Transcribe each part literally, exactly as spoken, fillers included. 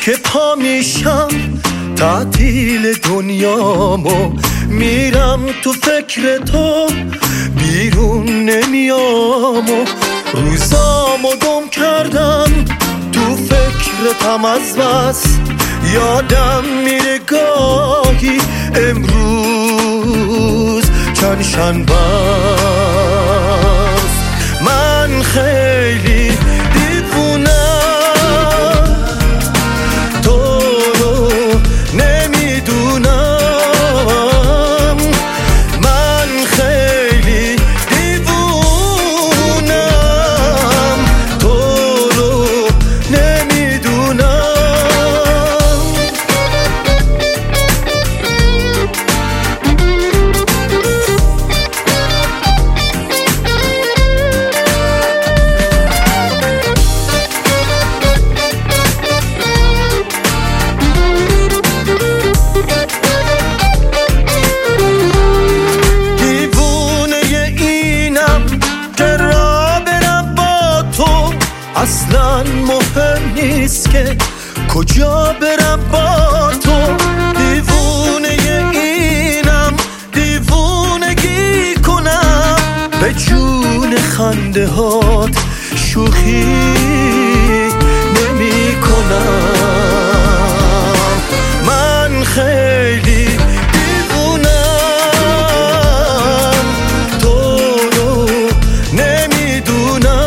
که پا میشم تعطیل دنیامو، میرم تو فکر تو بیرون نمیام و روزامو گم کردم تو فکرتم از بس. یادم میره گاهی امروز چند شنبه است. من خیلی دیوونم، تو رو نمیدونم. من خیلی دیوونم، تو رو نمیدونم. اصلا مهم نیست که کجا برم با تو. دیوونه اینم دیوونگی کنم، به جون خنده هات شوخی نمی کنم. من خیلی دیوونم، تو رو نمیدونم.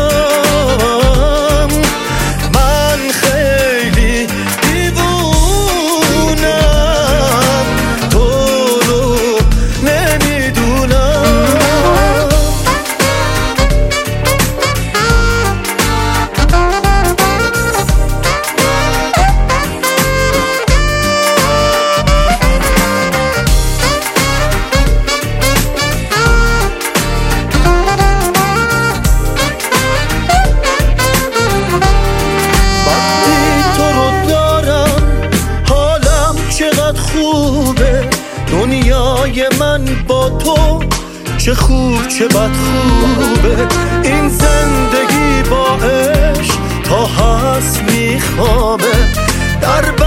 دنیای من با تو چه خوب چه بد خوبه. این زندگی با عشق تا هست میخوابه در